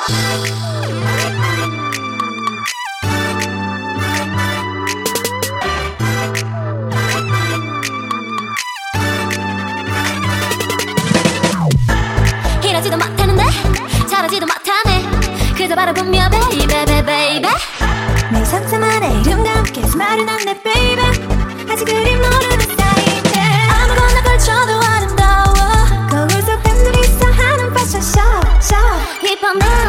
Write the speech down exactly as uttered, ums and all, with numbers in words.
이러지도 못하는데 잘하지도 못하네 그저 바라보며 baby baby baby 내 상상만의 이름과 함께 스마일은 안내 baby 아직 그리 모르는 사이인데 아무거나 걸쳐도 아름다워 거울 속 팬들이 있어 하는 패션 쇼 쇼 힙한